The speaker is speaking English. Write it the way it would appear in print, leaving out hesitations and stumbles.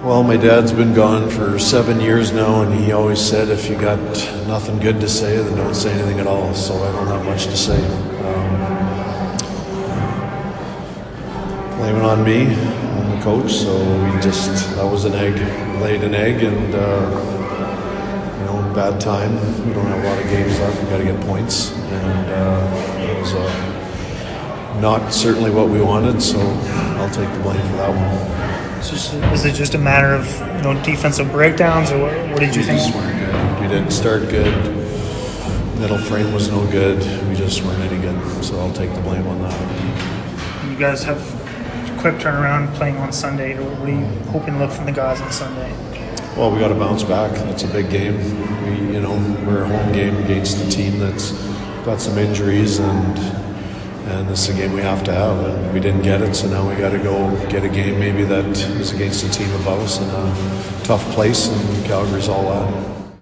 Well, my dad's been gone for 7 years now, and he always said, if you got nothing good to say, then don't say anything at all. So I don't have much to say. Blame it on me. I'm the coach, so that was an egg. We laid an egg, and bad time. We don't have a lot of games left. We've got to get points, and it was not certainly what we wanted. So I'll take the blame for that one. Is it just a matter of defensive breakdowns, or what did you think? We just weren't good. We didn't start good. Middle frame was no good. We just weren't any good. So I'll take the blame on that. You guys have a quick turnaround playing on Sunday. What are you hoping to look from the guys on Sunday? Well, we got to bounce back. It's a big game. We're a home game against a team that's got some injuries, and this is a game we have to have, and we didn't get it, so now we got to go get a game maybe that is against a team above us in a tough place, and Calgary's all that.